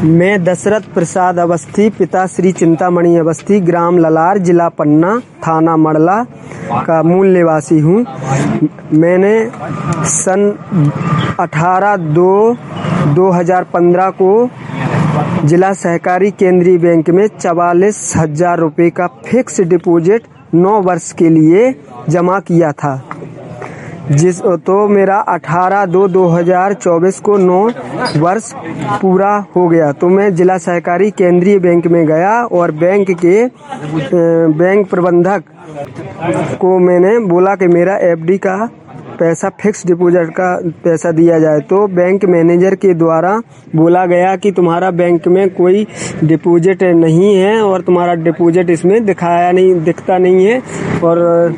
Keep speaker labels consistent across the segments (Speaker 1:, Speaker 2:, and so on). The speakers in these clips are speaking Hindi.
Speaker 1: मैं दशरथ प्रसाद अवस्थी, पिता श्री चिंतामणि अवस्थी, ग्राम ललार, जिला पन्ना, थाना मड़ला का मूल निवासी हूँ। मैंने सन 18/2/2015 को जिला सहकारी केंद्रीय बैंक में 44,000 रुपये का फिक्स डिपॉजिट 9 वर्ष के लिए जमा किया था। तो मेरा 18/2/2024 को 9 वर्ष पूरा हो गया। तो मैं जिला सहकारी केंद्रीय बैंक में गया और बैंक प्रबंधक को मैंने बोला कि मेरा एफडी का पैसा, फिक्स डिपॉजिट का पैसा दिया जाए। तो बैंक मैनेजर के द्वारा बोला गया कि तुम्हारा बैंक में कोई डिपॉजिट नहीं है और तुम्हारा डिपॉजिट इसमें दिखता नहीं है और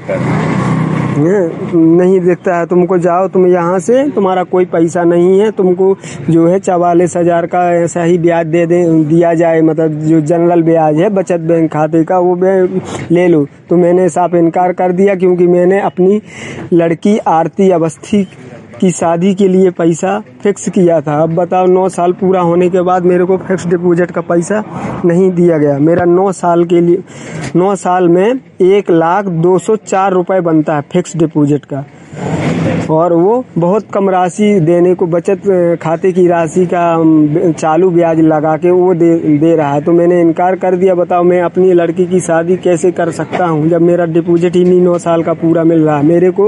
Speaker 1: नहीं दिखता है। तुमको जाओ, तुम यहाँ से, तुम्हारा कोई पैसा नहीं है, तुमको जो है 44,000 का ऐसा ही ब्याज दिया जाए, मतलब जो जनरल ब्याज है बचत बैंक खाते का, वो ले लो। तो मैंने साफ इनकार कर दिया, क्योंकि मैंने अपनी लड़की आरती अवस्थी की शादी के लिए पैसा फिक्स किया था। अब बताओ, 9 साल पूरा होने के बाद मेरे को फिक्स डिपॉजिट का पैसा नहीं दिया गया। मेरा 9 साल में 1,02,04 रुपये बनता है फिक्स डिपॉजिट का, और वो बहुत कम राशि देने को, बचत खाते की राशि का चालू ब्याज लगा के वो दे रहा है। तो मैंने इनकार कर दिया। बताओ, मैं अपनी लड़की की शादी कैसे कर सकता हूँ जब मेरा डिपॉजिट ही नहीं 9 साल का पूरा मिल रहा है। मेरे को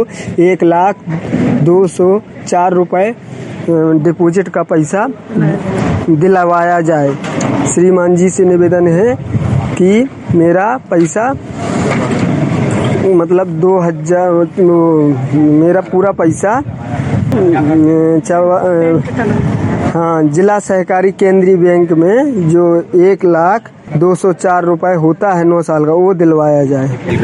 Speaker 1: 1,02,04 रुपये डिपॉजिट का पैसा दिलवाया जाए। श्रीमान जी से निवेदन है कि मेरा पैसा, मतलब 2,000, मेरा पूरा पैसा जिला सहकारी केंद्रीय बैंक में जो 1,02,04 रुपये होता है 9 साल का, वो दिलवाया जाए।